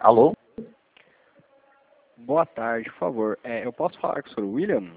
Alô? Boa tarde, por favor. Eu posso falar com o Sr. William?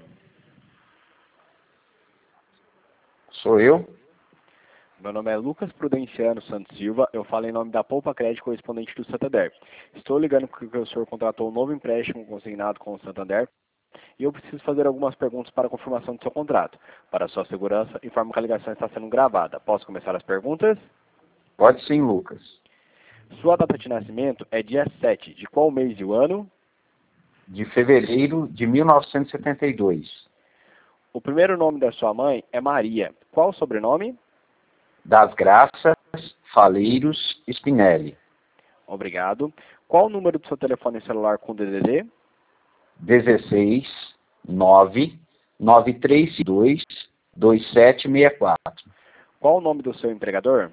Sou eu? Meu nome é Lucas Prudenciano Santos Silva, eu falo em nome da Poupa Crédito, correspondente do Santander. Estou ligando porque o senhor contratou um novo empréstimo consignado com o Santander e eu preciso fazer algumas perguntas para a confirmação do seu contrato. Para sua segurança, informo que a ligação está sendo gravada. Posso começar as perguntas? Pode sim, Lucas. Sua data de nascimento é dia 7. De qual mês e o ano? De fevereiro de 1972. O primeiro nome da sua mãe é Maria. Qual o sobrenome? Das Graças, Faleiros, Spinelli. Obrigado. Qual o número do seu telefone celular com DDD? 16 9 932 2764. Qual o nome do seu empregador?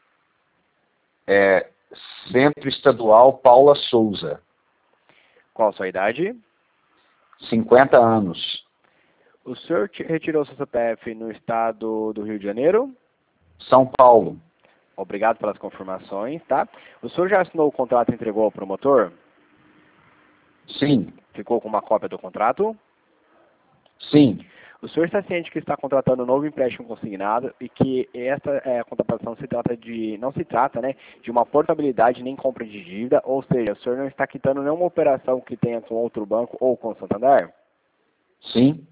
Centro Estadual Paula Souza. Qual a sua idade? 50 anos. O senhor retirou seu CPF no estado do Rio de Janeiro? São Paulo. Obrigado pelas confirmações, tá? O senhor já assinou o contrato e entregou ao promotor? Sim. Ficou com uma cópia do contrato? Sim. O senhor está ciente que está contratando um novo empréstimo consignado e que esta contratação não se trata, né, de uma portabilidade nem compra de dívida, ou seja, o senhor não está quitando nenhuma operação que tenha com outro banco ou com o Santander? Sim.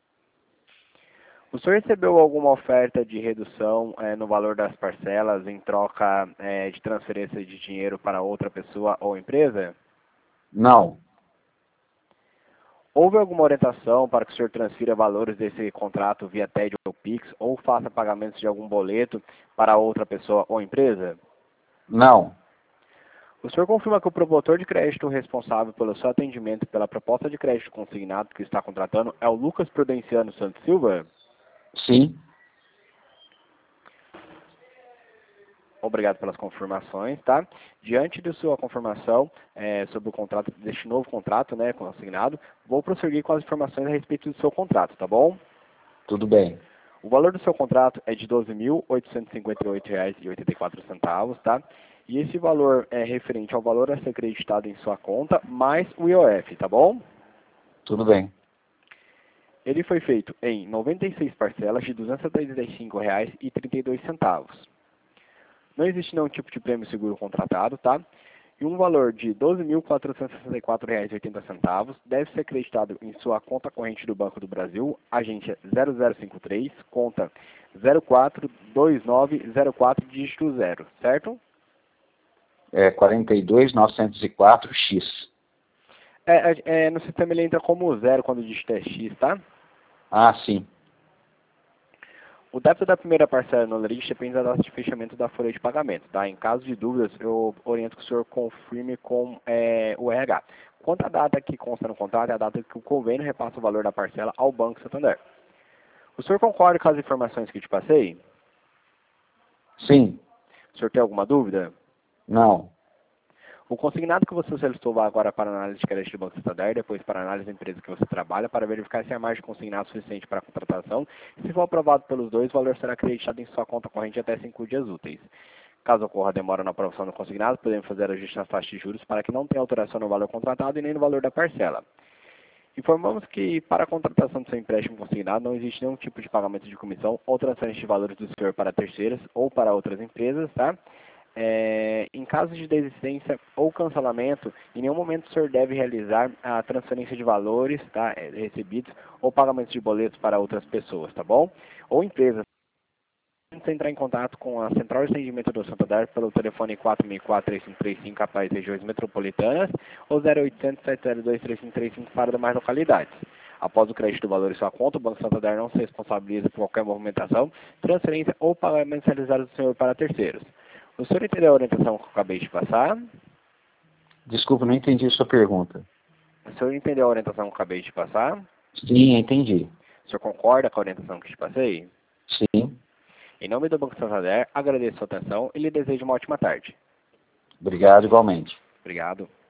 O senhor recebeu alguma oferta de redução no valor das parcelas em troca de transferência de dinheiro para outra pessoa ou empresa? Não. Houve alguma orientação para que o senhor transfira valores desse contrato via TED ou Pix ou faça pagamentos de algum boleto para outra pessoa ou empresa? Não. O senhor confirma que o promotor de crédito responsável pelo seu atendimento e pela proposta de crédito consignado que está contratando é o Lucas Prudenciano Santos Silva? Sim. Obrigado pelas confirmações, tá? Diante de sua confirmação sobre o contrato, deste novo contrato, né, consignado, vou prosseguir com as informações a respeito do seu contrato, tá bom? Tudo bem. O valor do seu contrato é de R$ 12.858,84, tá? E esse valor é referente ao valor a ser acreditado em sua conta, mais o IOF, tá bom? Tudo bem. Ele foi feito em 96 parcelas de R$ 235,32. Não existe nenhum tipo de prêmio seguro contratado, tá? E um valor de R$ 12.464,80 deve ser acreditado em sua conta corrente do Banco do Brasil, agência 0053, conta 042904, dígito 0, certo? 42904X. No sistema ele entra como 0 quando o dígito é X, tá? Ah, sim. O débito da primeira parcela no LRIX depende da data de fechamento da folha de pagamento, tá? Em caso de dúvidas, eu oriento que o senhor confirme com o RH. Quanto à data que consta no contrato, é a data que o convênio repassa o valor da parcela ao Banco Santander. O senhor concorda com as informações que eu te passei? Sim. O senhor tem alguma dúvida? Não. O consignado que você solicitou vai agora para a análise de crédito do Banco Santander, depois para a análise da empresa que você trabalha, para verificar se a margem consignada é suficiente para a contratação. E se for aprovado pelos dois, o valor será acreditado em sua conta corrente até 5 dias úteis. Caso ocorra demora na aprovação do consignado, podemos fazer ajuste nas taxas de juros para que não tenha alteração no valor contratado e nem no valor da parcela. Informamos que para a contratação do seu empréstimo consignado não existe nenhum tipo de pagamento de comissão ou transferência de valores do senhor para terceiras ou para outras empresas, tá? Em caso de desistência ou cancelamento, em nenhum momento o senhor deve realizar a transferência de valores, tá, recebidos ou pagamentos de boletos para outras pessoas, tá bom? Ou empresas. Você entrar em contato com a Central de Atendimento do Santander pelo telefone 464-3535 capaz regiões metropolitanas ou 0800-702-3535 para demais localidades. Após o crédito do valor em sua conta, o Banco Santander não se responsabiliza por qualquer movimentação, transferência ou pagamentos realizados do senhor para terceiros. O senhor entendeu a orientação que eu acabei de passar? Desculpa, não entendi a sua pergunta. O senhor entendeu a orientação que eu acabei de passar? Sim, entendi. O senhor concorda com a orientação que eu te passei? Sim. Em nome do Banco Santander, agradeço a sua atenção e lhe desejo uma ótima tarde. Obrigado igualmente. Obrigado.